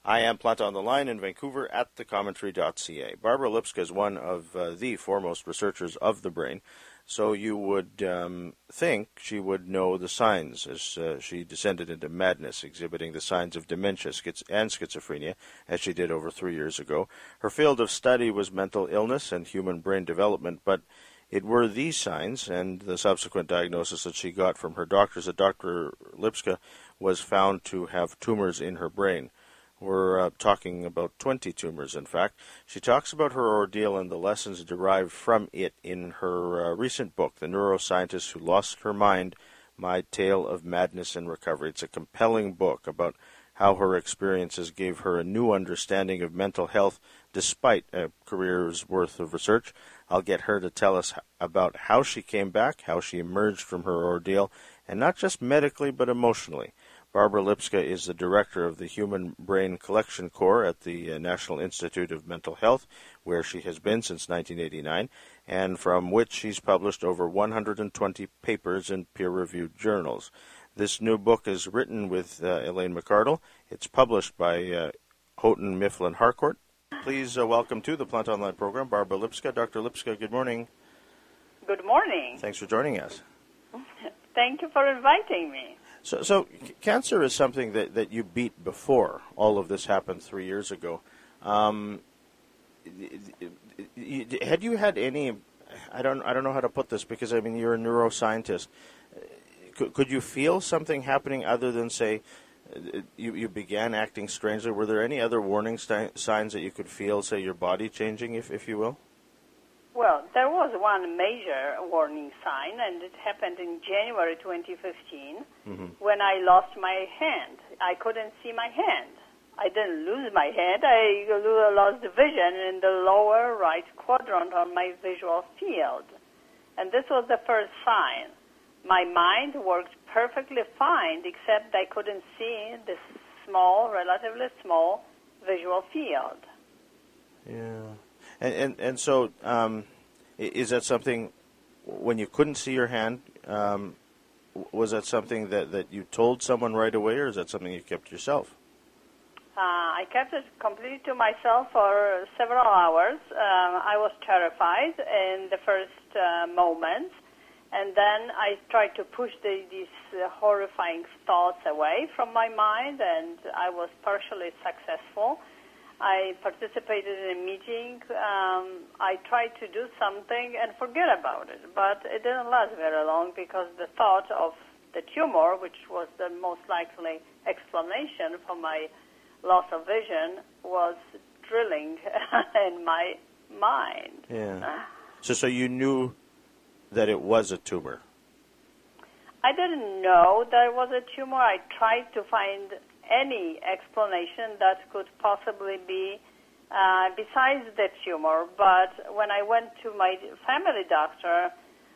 I am Planta on the Line in Vancouver at thecommentary.ca. Barbara Lipska is one of the foremost researchers of the brain, so you would think she would know the signs as she descended into madness, exhibiting the signs of dementia and schizophrenia, as she did over 3 years ago. Her field of study was mental illness and human brain development, but it were these signs and the subsequent diagnosis that she got from her doctors that Dr. Lipska was found to have tumors in her brain. We're talking about 20 tumors, in fact. She talks about her ordeal and the lessons derived from it in her recent book, The Neuroscientist Who Lost Her Mind, My Tale of Madness and Recovery. It's a compelling book about how her experiences gave her a new understanding of mental health despite a career's worth of research. I'll get her to tell us about how she came back, how she emerged from her ordeal, and not just medically but emotionally. Barbara Lipska is the director of the Human Brain Collection Corps at the National Institute of Mental Health, where she has been since 1989, and from which she's published over 120 papers in peer-reviewed journals. This new book is written with Elaine McArdle. It's published by Houghton Mifflin Harcourt. Please welcome to the Plant Online program, Barbara Lipska. Dr. Lipska, good morning. Good morning. Thanks for joining us. Thank you for inviting me. So cancer is something that you beat before all of this happened 3 years ago. Had you had any? I don't know how to put this because I mean you're a neuroscientist. Could you feel something happening other than say you began acting strangely? Were there any other warning signs that you could feel, say your body changing, if you will? Well, there was one major warning sign, and it happened in January 2015 when I lost my hand. I couldn't see my hand. I didn't lose my hand. I lost vision in the lower right quadrant on my visual field. And this was the first sign. My mind worked perfectly fine, except I couldn't see this small, relatively small visual field. Yeah. And so, is that something, when you couldn't see your hand, was that something that you told someone right away, or is that something you kept yourself? I kept it completely to myself for several hours. I was terrified in the first moments, and then I tried to push these horrifying thoughts away from my mind, and I was partially successful. I participated in a meeting. I tried to do something and forget about it, but it didn't last very long because the thought of the tumor, which was the most likely explanation for my loss of vision, was drilling in my mind. Yeah. So you knew that it was a tumor? I didn't know there was a tumor. I tried to find any explanation that could possibly be besides the tumor, but when I went to my family doctor,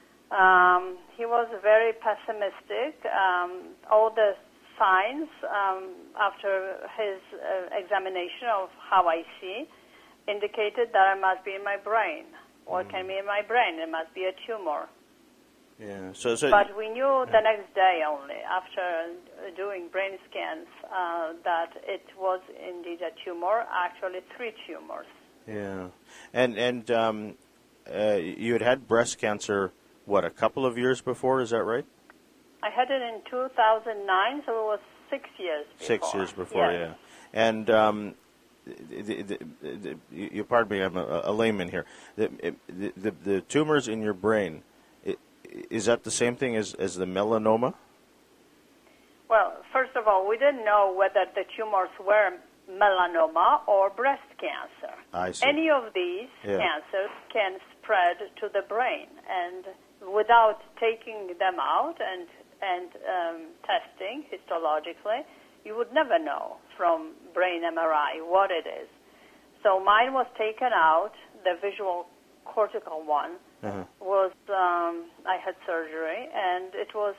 he was very pessimistic. All the signs after his examination of how I see indicated that it must be in my brain. What can be in my brain? It must be a tumor. Yeah. But we knew the next day only, after doing brain scans, that it was indeed a tumor, actually 3 tumors. Yeah. And you had breast cancer, what, a couple of years before, is that right? I had it in 2009, so it was 6 years before. 6 years before, yes. Yeah. And you pardon me, I'm a layman here. The tumors in your brain, is that the same thing as the melanoma? Well, first of all, we didn't know whether the tumors were melanoma or breast cancer. I see. Any of these cancers can spread to the brain, and without taking them out and testing histologically, you would never know from brain MRI what it is. So mine was taken out, the visual cortical one, was, I had surgery, and it was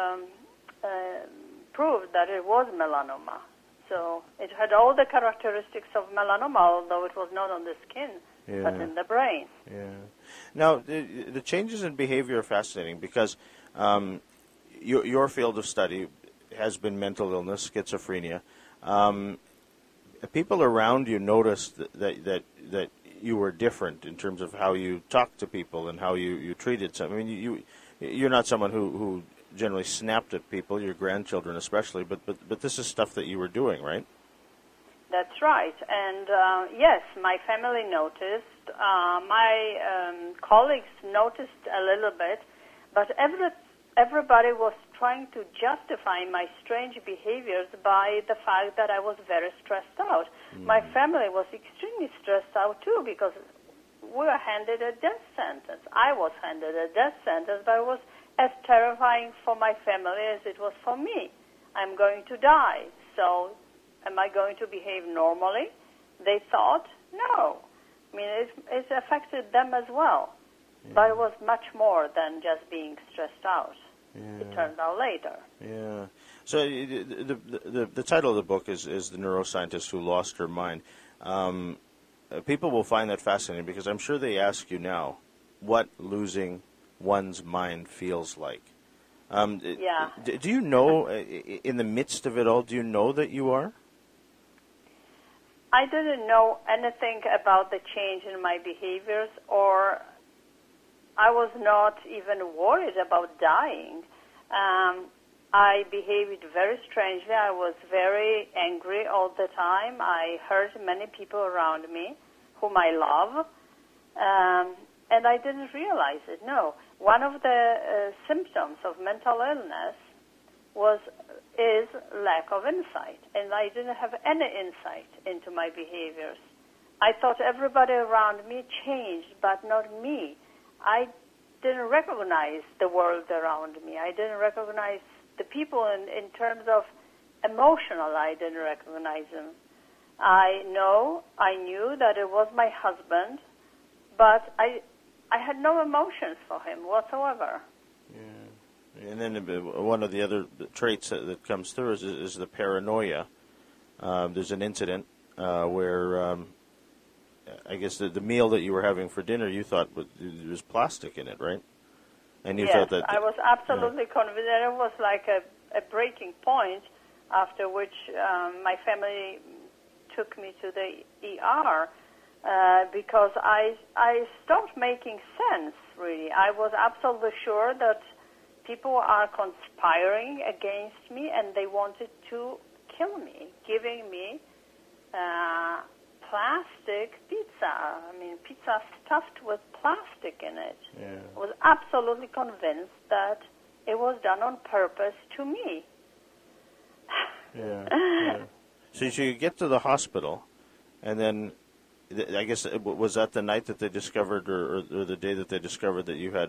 proved that it was melanoma. So it had all the characteristics of melanoma, although it was not on the skin, but in the brain. Yeah. Now, the changes in behavior are fascinating because your field of study has been mental illness, schizophrenia. people around you noticed that you were different in terms of how you talked to people and how you treated some. I mean, you're not someone who generally snapped at people, your grandchildren especially, but this is stuff that you were doing, right? That's right. And yes, my family noticed. My colleagues noticed a little bit, but everybody was trying to justify my strange behaviors by the fact that I was very stressed out. My family was extremely stressed out too, because we were handed a death sentence. I was handed a death sentence, but it was as terrifying for my family as it was for me. I'm going to die, so am I going to behave normally? They thought, no. I mean, it affected them as well. Yeah. But it was much more than just being stressed out. Yeah. It turned out later. Yeah. So the title of the book is The Neuroscientist Who Lost Her Mind. People will find that fascinating because I'm sure they ask you now what losing one's mind feels like. Yeah. Do you know, in the midst of it all, do you know that you are? I didn't know anything about the change in my behaviors, or I was not even worried about dying. I behaved very strangely. I was very angry all the time. I hurt many people around me whom I love, and I didn't realize it, no. One of the symptoms of mental illness is lack of insight, and I didn't have any insight into my behaviors. I thought everybody around me changed, but not me. I didn't recognize the world around me. I didn't recognize the people in terms of emotional. I didn't recognize them. I knew that it was my husband, but I had no emotions for him whatsoever. Yeah. And then one of the other traits that comes through is the paranoia. There's an incident where I guess the meal that you were having for dinner, you thought there was plastic in it, right? And you thought that I was absolutely convinced. It was like a breaking point, after which my family took me to the ER because I stopped making sense, really. I was absolutely sure that people are conspiring against me and they wanted to kill me, giving me plastic pizza. I mean, pizza stuffed with plastic in it. Yeah. I was absolutely convinced that it was done on purpose to me. Yeah. So you get to the hospital, and then I guess was that the night that they discovered, or the day that they discovered that you had,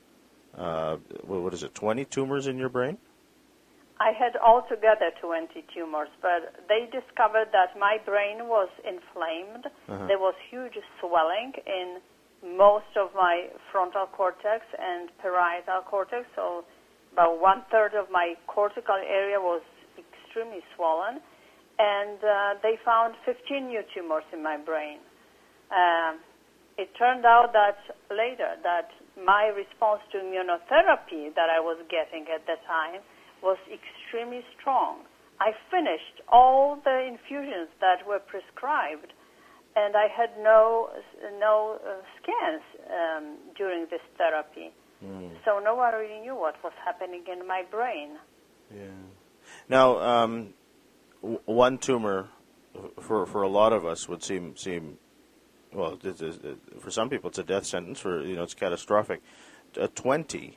20 tumors in your brain? I had altogether 20 tumors, but they discovered that my brain was inflamed. Uh-huh. There was huge swelling in most of my frontal cortex and parietal cortex, so about 1/3 of my cortical area was extremely swollen, and they found 15 new tumors in my brain. It turned out that later that my response to immunotherapy that I was getting at the time was extremely strong. I finished all the infusions that were prescribed, and I had no scans during this therapy. So no one really knew what was happening in my brain. Yeah. Now, one tumor for a lot of us would seem well. For some people, it's a death sentence. It's catastrophic. 20.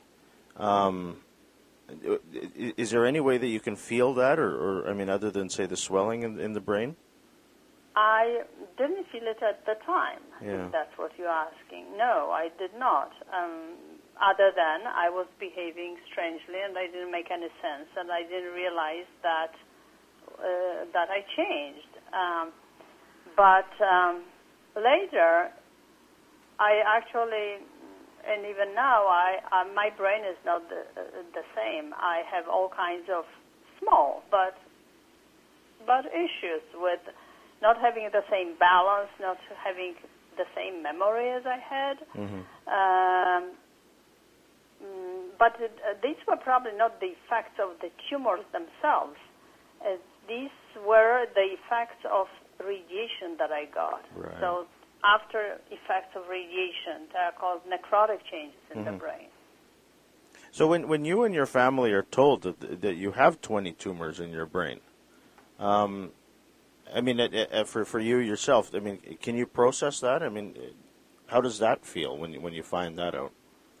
Is there any way that you can feel that, or I mean, other than say the swelling in the brain? I didn't feel it at the time. Yeah. If that's what you're asking. No, I did not. Other than I was behaving strangely, and I didn't make any sense, and I didn't realize that I changed. But later, I actually, and even now, my brain is not the same. I have all kinds of small but issues with not having the same balance, not having the same memory as I had. Mm-hmm. But these were probably not the effects of the tumors themselves. These were the effects of radiation that I got. Right. So after effects of radiation, they are called necrotic changes in the brain. So when you and your family are told that you have 20 tumors in your brain, I mean, for you yourself, I mean, can you process that? I mean, how does that feel when you find that out?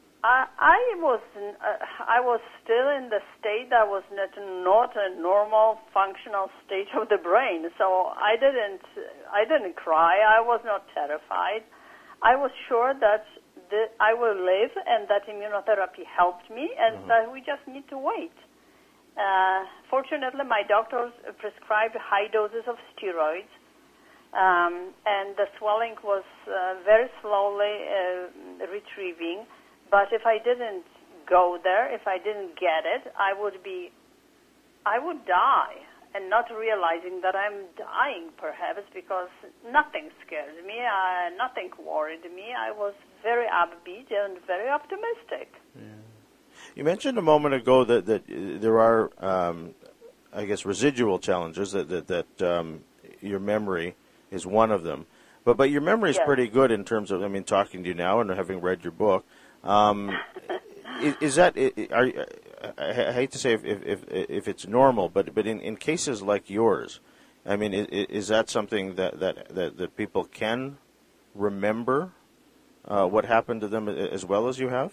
I was still in the state that was not a normal functional state of the brain. So I didn't cry. I was not terrified. I was sure that I will live and that immunotherapy helped me and that we just need to wait. Fortunately, my doctors prescribed high doses of steroids, and the swelling was very slowly retrieving. But if I didn't go there, if I didn't get it, I would die, and not realizing that I'm dying perhaps because nothing scared me, nothing worried me. I was very upbeat and very optimistic. Yeah. You mentioned a moment ago that there are, I guess, residual challenges, that your memory is one of them. But your memory is pretty good in terms of, I mean, talking to you now and having read your book. Is that? I hate to say if it's normal, but in cases like yours, I mean, is that something that people can remember what happened to them as well as you have?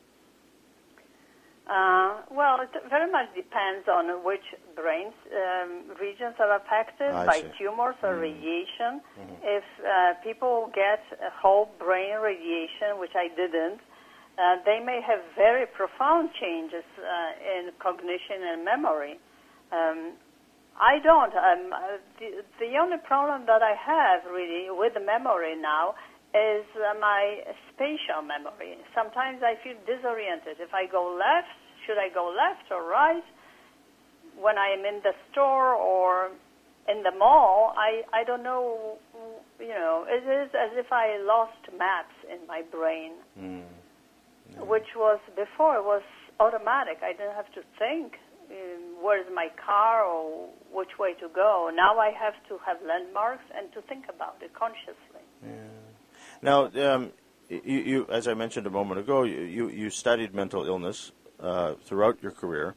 Well, it very much depends on which brain regions are affected by tumors or radiation. If people get a whole brain radiation, which I didn't, they may have very profound changes in cognition and memory. I don't. The only problem that I have really with the memory now is my spatial memory. Sometimes I feel disoriented. If I go left, should I go left or right? When I am in the store or in the mall, I don't know, it is as if I lost maps in my brain, which was before, it was automatic. I didn't have to think, where's my car or which way to go. Now I have to have landmarks and to think about it consciously. Yeah. Now, you, as I mentioned a moment ago, you studied mental illness throughout your career.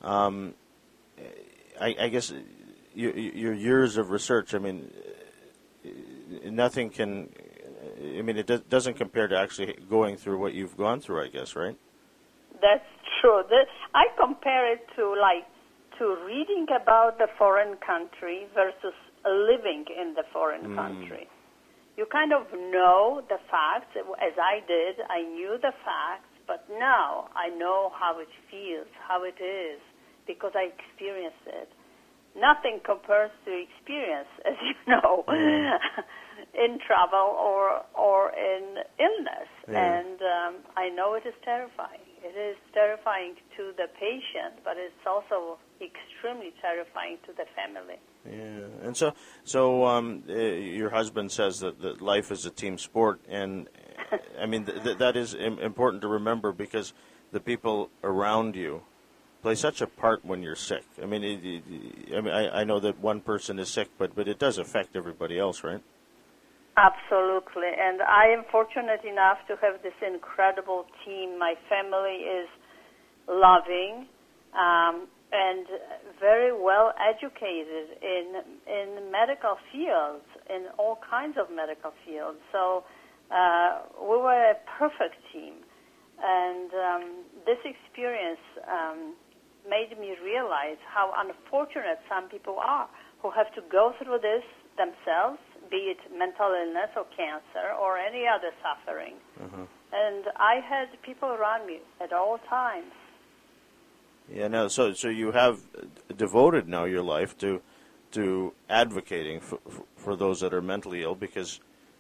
I guess your years of research, I mean, nothing can, I mean, it doesn't compare to actually going through what you've gone through, I guess, right? That's true. I compare it to reading about the foreign country versus living in the foreign country. You kind of know the facts, as I did. I knew the facts, but now I know how it feels, how it is, because I experienced it. Nothing compares to experience, as you know, in travel or in illness. Yeah. And I know it is terrifying. It is terrifying to the patient, but it's also extremely terrifying to the family. Yeah, and so your husband says that life is a team sport, and I mean that is important to remember because the people around you play such a part when you're sick. I mean, I know that one person is sick, but it does affect everybody else, right? Absolutely, and I am fortunate enough to have this incredible team. My family is loving. And very well educated in medical fields, in all kinds of medical fields. So we were a perfect team. And this experience made me realize how unfortunate some people are who have to go through this themselves, be it mental illness or cancer or any other suffering. And I had people around me at all times. Yeah, no. So you have devoted now your life to advocating for those that are mentally ill because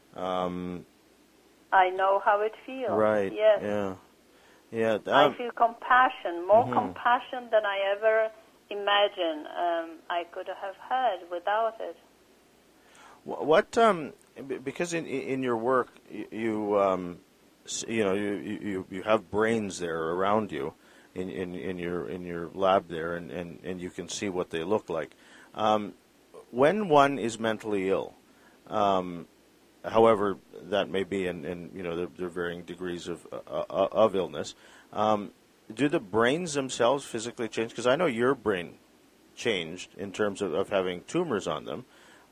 I know how it feels. Right. Yes. Yeah. Yeah. I feel compassion, more compassion than I ever imagined I could have had without it. What? Because in your work you have brains there around you. In your lab there, and you can see what they look like. when one is mentally ill, however that may be, and there are varying degrees of illness, do the brains themselves physically change? Because I know your brain changed in terms of having tumors on them.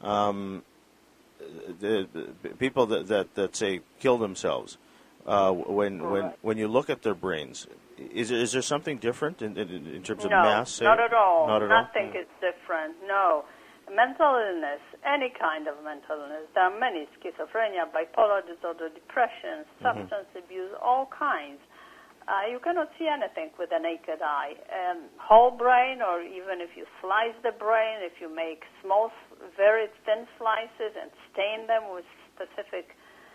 The people that say kill themselves, when you look at their brains, is there something different in terms of mass? No, not at all. Not at Nothing all? is different. No. Mental illness, any kind of mental illness, there are many: schizophrenia, bipolar disorder, depression, substance abuse, all kinds. You cannot see anything with the naked eye. Whole brain, or even if you slice the brain, if you make small, very thin slices and stain them with specific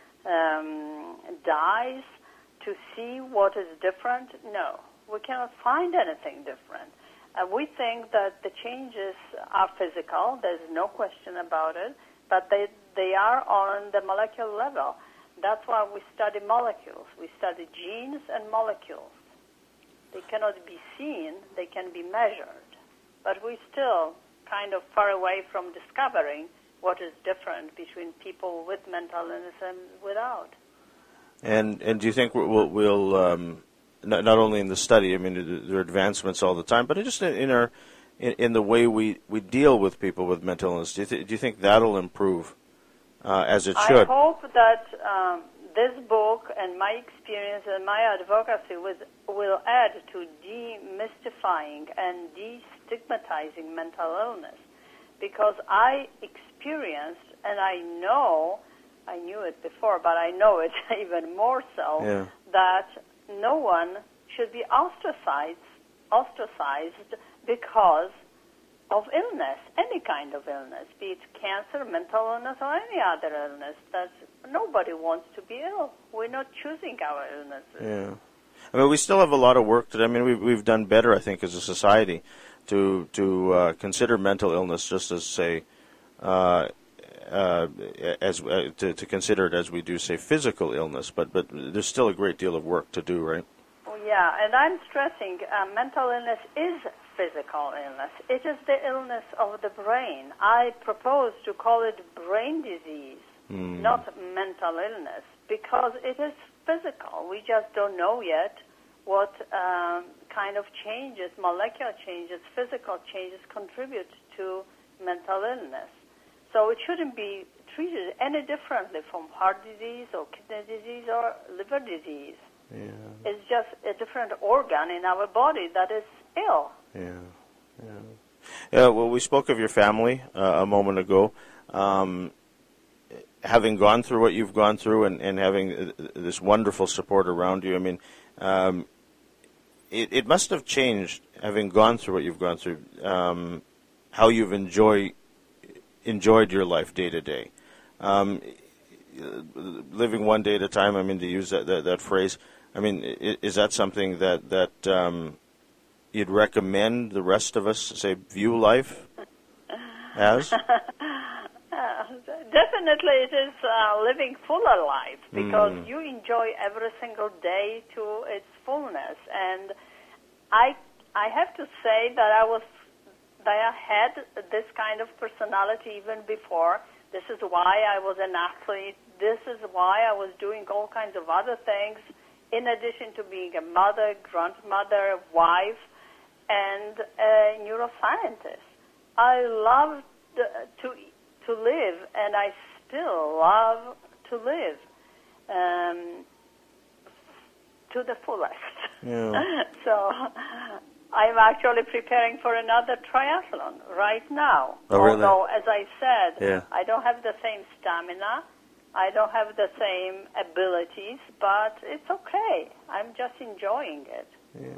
dyes to see what is different, no, we cannot find anything different. We think that the changes are physical, there's no question about it, but they are on the molecular level. That's why we study molecules. We study genes and molecules. They cannot be seen, they can be measured. But we're still kind of far away from discovering what is different between people with mental illness and without. And do you think we'll not only in the study, I mean, there are advancements all the time, but just in the way we deal with people with mental illness, do you think that'll improve as it should? I hope that this book and my experience and my advocacy will add to demystifying and destigmatizing mental illness, because I experienced, and I knew it before, but I know it even more so, that no one should be ostracized because of illness, any kind of illness, be it cancer, mental illness, or any other illness. That nobody wants to be ill. We're not choosing our illnesses. Yeah, I mean, we still have a lot of work to do. I mean, we've done better, I think, as a society to consider mental illness just as, say, to consider it as we do, say, physical illness. But there's still a great deal of work to do, right? Oh, yeah, and I'm stressing mental illness is physical illness. It is the illness of the brain. I propose to call it brain disease, not mental illness, because it is physical. We just don't know yet what kind of changes, molecular changes, physical changes contribute to mental illness. So it shouldn't be treated any differently from heart disease or kidney disease or liver disease. Yeah. It's just a different organ in our body that is ill. Yeah. Well, we spoke of your family a moment ago. Having gone through what you've gone through and having this wonderful support around you, I mean, it must have changed, having gone through what you've gone through, how you've enjoyed your life day to day. Living one day at a time, I mean, to use that phrase, I mean, is that something that you'd recommend the rest of us, say, view life as? Definitely it is living fuller life, because you enjoy every single day to its fullness. And I have to say that I had this kind of personality even before. This is why I was an athlete. This is why I was doing all kinds of other things, in addition to being a mother, grandmother, wife, and a neuroscientist. I loved to live, and I still love to live to the fullest. Yeah. So I'm actually preparing for another triathlon right now. Oh, really? Although, as I said, I don't have the same stamina, I don't have the same abilities, but it's okay. I'm just enjoying it.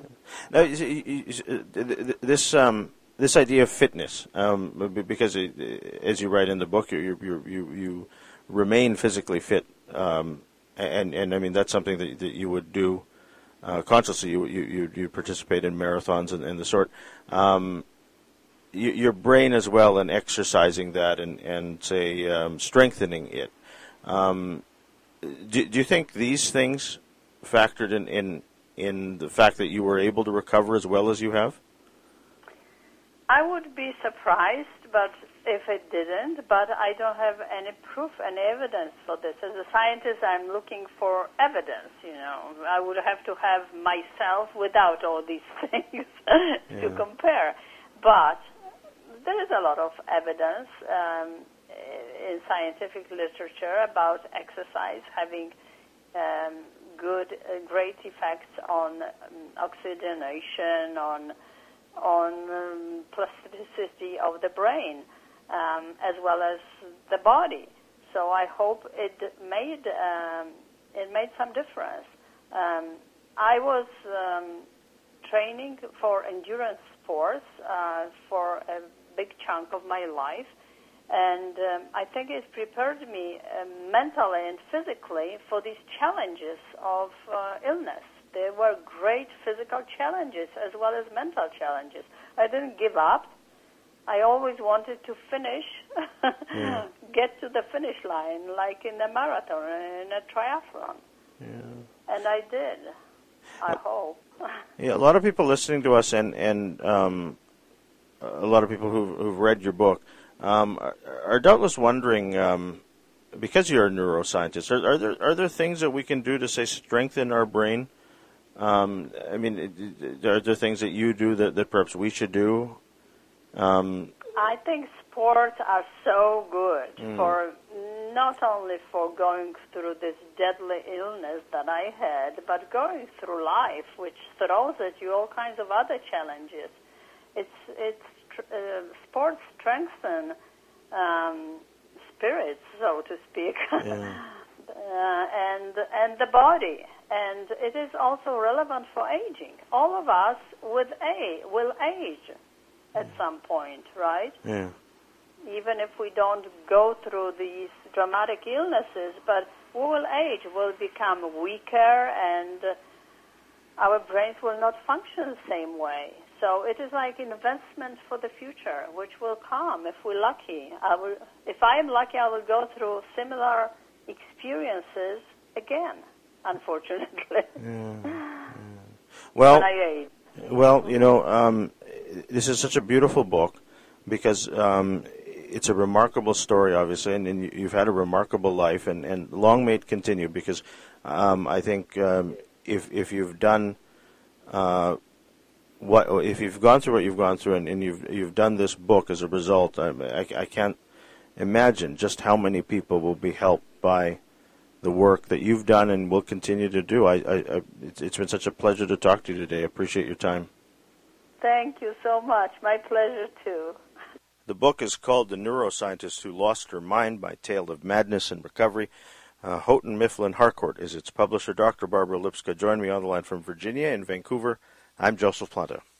Yeah. Now, this idea of fitness, because as you write in the book, you remain physically fit, and I mean that's something that you would do consciously. You participate in marathons and the sort. Your brain as well, and exercising that and say strengthening it. Do you think these things factored in the fact that you were able to recover as well as you have? I would be surprised, but if it didn't, but I don't have any proof, any evidence for this. As a scientist, I'm looking for evidence, I would have to have myself without all these things to compare. But there is a lot of evidence in scientific literature about exercise having great effects on oxygenation, on plasticity of the brain, as well as the body. So I hope it made some difference. I was training for endurance sports for a big chunk of my life, and I think it prepared me mentally and physically for these challenges of illness. There were great physical challenges as well as mental challenges. I didn't give up. I always wanted to finish, get to the finish line, like in a marathon, in a triathlon. Yeah. And I did, I hope. Yeah, a lot of people listening to us and a lot of people who've read your book are doubtless wondering, because you're a neuroscientist, are there things that we can do to, say, strengthen our brain? I mean, are there things that you do that perhaps we should do? I think sports are so good for not only for going through this deadly illness that I had, but going through life, which throws at you all kinds of other challenges. Sports strengthen spirits, so to speak, and the body. And it is also relevant for aging. All of us will age at some point, right? Yeah. Even if we don't go through these dramatic illnesses, but we will age, we'll become weaker, and our brains will not function the same way. So it is like investment for the future, which will come if we're lucky. If I am lucky, I will go through similar experiences again, unfortunately. Well, when I age. Well, this is such a beautiful book because it's a remarkable story, obviously, and you've had a remarkable life, and long may it continue. Because I think if you've done if you've gone through what you've gone through, and you've done this book as a result, I can't imagine just how many people will be helped by the work that you've done and will continue to do. It's been such a pleasure to talk to you today. I appreciate your time. Thank you so much. My pleasure, too. The book is called The Neuroscientist Who Lost Her Mind, by Tale of Madness and Recovery. Houghton Mifflin Harcourt is its publisher. Dr. Barbara Lipska joined me on the line from Virginia. In Vancouver, I'm Joseph Planta.